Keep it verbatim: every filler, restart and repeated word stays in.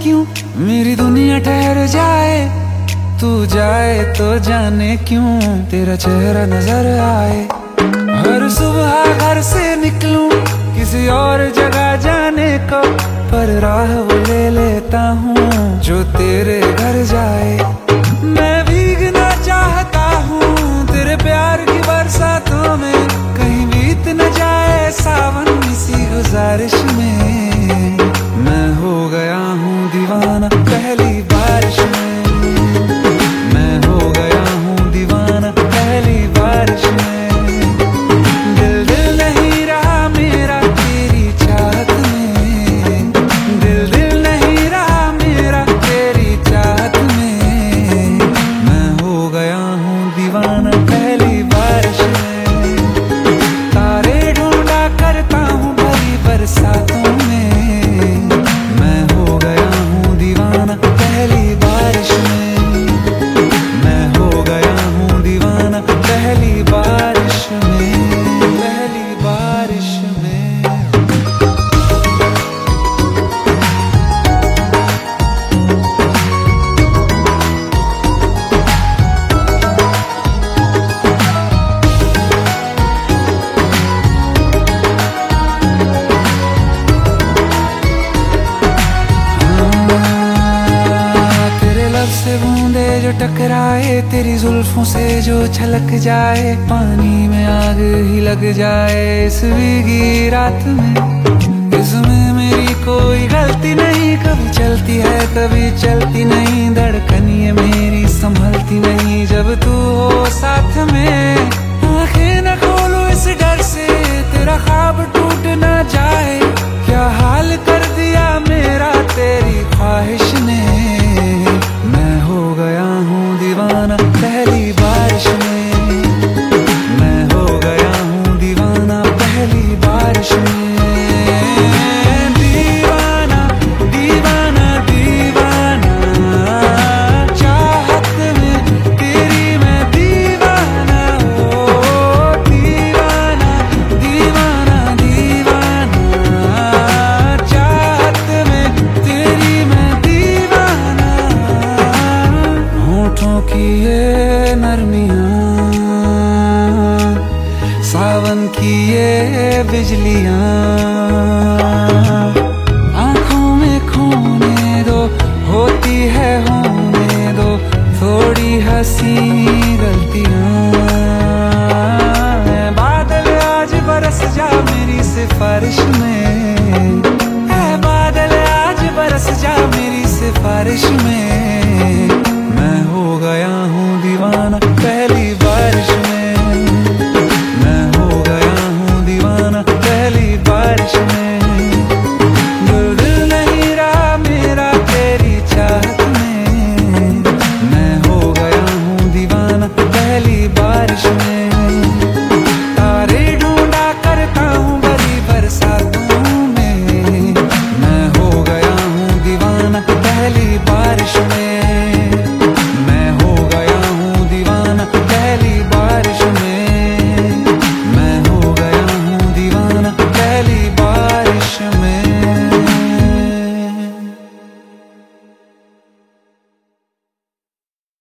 क्यों मेरी दुनिया ठहर जाए, तू जाए तो जाने क्यों तेरा चेहरा नजर आए। हर सुबह घर से निकलूं किसी और जगह जाने को, पर राह वो ले लेता हूँ जो तेरे घर जाए। मैं भीगना चाहता हूँ तेरे प्यार की बरसातों में, कहीं बीत न जाए सावन इसी गुजारिश में। मैं हो गया हूँ दीवाना पहली बारिश में, मैं हो गया हूँ दीवाना पहली बारिश में। दिल दिल नहीं रहा मेरा तेरी चाहत में, दिल दिल नहीं रहा मेरा तेरी चाहत में। मैं हो गया हूँ दीवाना पहली बारिश में, तारे ढूंढा करता हूँ भरी बरसातों में। मैं हो गया हूँ दीवाना पहली बारिश में, मैं हो गया हूँ दीवाना पहली बारिश में, पहली बारिश में। से बूंदे जो टकराए तेरी जुल्फों से जो छलक जाए, पानी में आग ही लग जाए इस भीगी रात में। इसमें मेरी कोई गलती नहीं, कभी चलती है कभी चलती नहीं, धड़कन ये मेरी संभलती नहीं जब तू हो साथ में। आंखें न खोलो इस डर से तेरा ख्वाब टूट न जाए, क्या हाल कर दिया मेरा तेरी ख्वाहिश ने। मैं हो गया हूँ दीवाना पहली बारिश में, मैं हो गया हूँ दीवाना पहली बारिश में। दीवाना दीवाना दीवाना चाहत में तेरी मैं दीवाना, ओ दीवाना दीवाना दीवाना चाहत में तेरी मैं दीवाना। होठों की ये नरमियां, सावन की ये बिजलियां, आंखों में खोने दो होती है होने दो थोड़ी हंसी गलतियां। बादल आज बरस जा मेरी सिफारिश में, ऐ बादल आज बरस जा मेरी सिफारिश में।